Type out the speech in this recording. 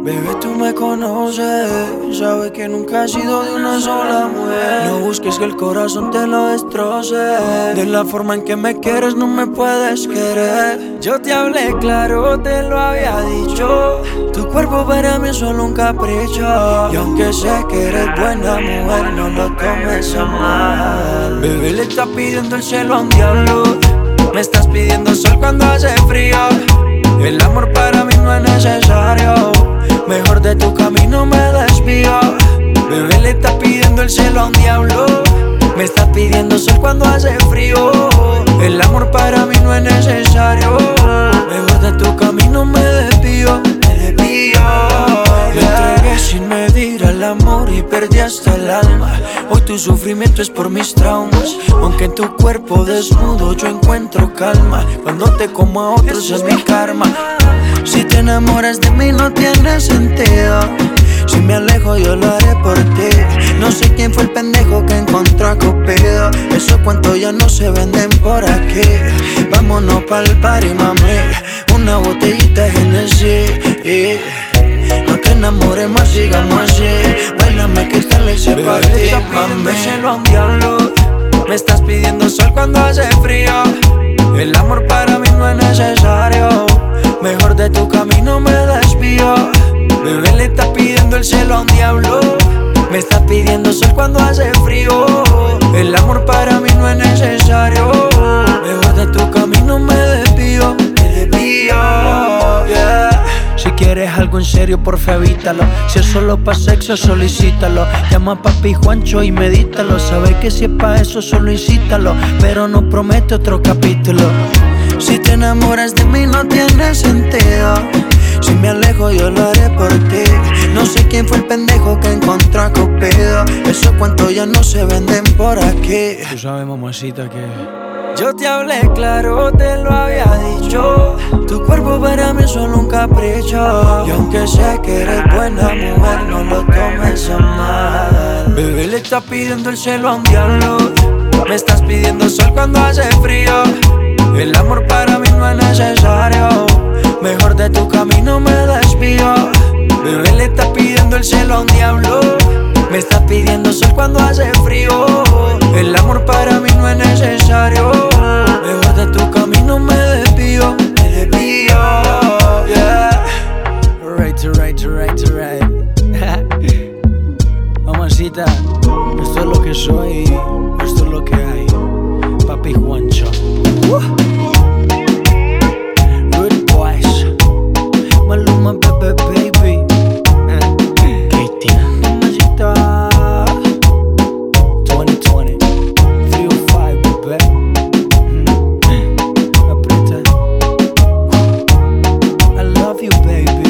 Bebé, tú me conoces, sabes que nunca has sido de una sola mujer. No busques que el corazón te lo destroce. De la forma en que me quieres no me puedes querer. Yo te hablé claro, te lo había dicho. Tu cuerpo para mí es solo un capricho. Y aunque sé que eres buena mujer, no lo tomes a mal. Bebé, le estás pidiendo el cielo a un diablo. Me estás pidiendo sol cuando hace frío. El amor para mí no es necesario. Mejor de tu camino me desvío. Bebé, le estás pidiendo el cielo a un diablo. Me estás pidiendo sol cuando hace frío. El amor para mí no es necesario. Mejor de tu camino me desvío. Me entregué sin medir al amor y perdí hasta el alma. Hoy tu sufrimiento es por mis traumas. Aunque en tu cuerpo desnudo yo encuentro calma. Cuando te como a otros es mi karma. Si te enamoras de mí no tiene sentido. Si me alejo yo lo haré por ti. No sé quién fue el pendejo que encontró a Cupido. Esos cuentos ya no se venden por aquí. Vámonos pa'l party, mami. Una botellita de Genesis. No te enamores más, sigamos así. Bailame que esta ley se para ti, mami. Cielo a un diablo. Me estás pidiendo sol cuando hace frío. El amor para mí no es necesario. Mejor de tu camino me desvío. Bebé, le estás pidiendo el cielo a un diablo. Me estás pidiendo sol cuando hace frío. El amor para mí no es necesario. Mejor de tu camino me desvío. Yeah. Si quieres algo en serio, porfa evítalo. Si es solo pa' sexo, solicítalo. Llama a papi Juancho y medítalo. Sabes que si es pa' eso, solo incítalo. Pero no promete otro capítulo. Si te enamoras de mí no tiene sentido. Si me alejo yo lo haré por ti. No sé quién fue el pendejo que encontró a Cupido. Esos cuentos ya no se venden por aquí. Tú sabes, mamacita, que yo te hablé claro, te lo había dicho. Tu cuerpo para mí es solo un capricho. Y aunque sé que eres buena mujer, no lo tomes a mal. Bebé, le estás pidiendo el cielo a un diablo. Me estás pidiendo sol cuando hace frío. El amor para mí no es necesario. Mejor de tu camino me desvío. Bebé, le estás pidiendo el cielo a un diablo. Me estás pidiendo sol cuando hace frío. El amor para mí no es necesario. Mejor de tu camino me desvío. Yeah. Right. Mamacita, esto es lo que soy, esto es lo que hay. Papi Juancho. Rude Boys. Maluma, baby. Katie. Mamacita. 2020. 305, bebé. Aprieta. I love you, baby.